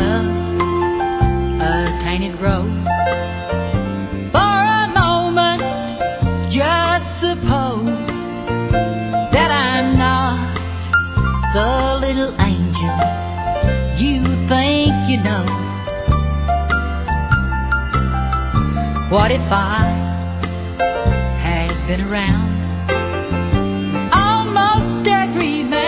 love a tainted rose. For a moment, just suppose that I'm not the little angel you think you know. What if I had been around almost every man